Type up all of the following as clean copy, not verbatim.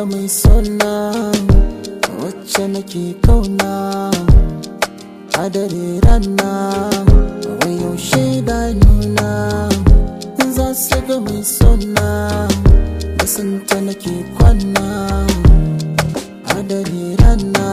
mai sona wacce nake kauna a dare rana. Wai yaushe da nuna za su ga mai sona da santa nake kwana a dare rana.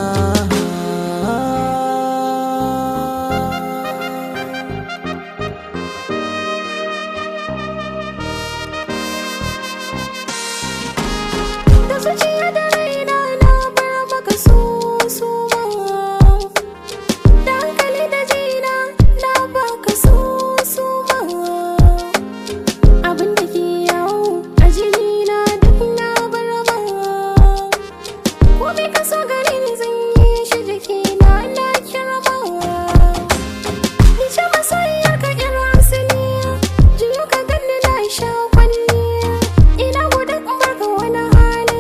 Zuciya da raina na bar maka so ma, da hankali da jina na baka so ma. Abin da ke yawo a jini na duk na bar ma, komai ka so gare ni zan yi shi jikina na kirma. Ni ce masoyiyar ka ƴar asali, jiyo ka ganni na sha kwalliya, ina gudun barka wani hali.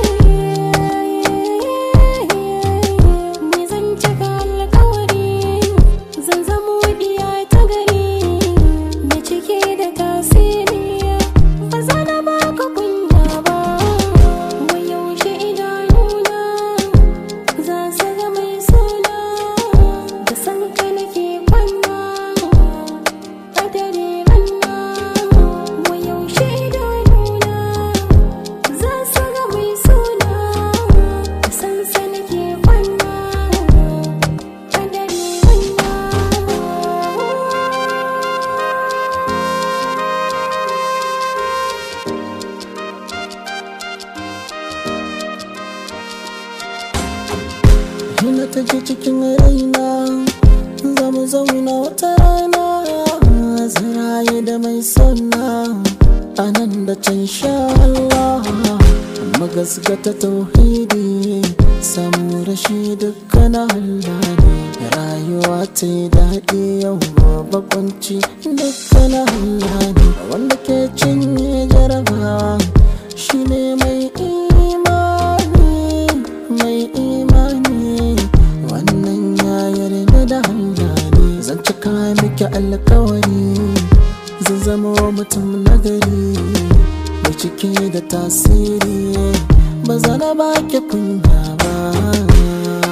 Ina ta ji cikin raina za mu zauna wata rana, ziraye da mai sona a nan da can sha Allah. Magasgata tauhidi samu rashi dukkan Allah ne, rayuwa ta yi daɗi yau gobe kunci dukkan Allah ne. Wanda ke cinye jarabawa shi ne mai imani, mai imani. Wannan ya yarda da Allah ne, zan cika miki alkawari, zan zama mutum nagari mai cike da tasiri, ba zana baki kunya ba.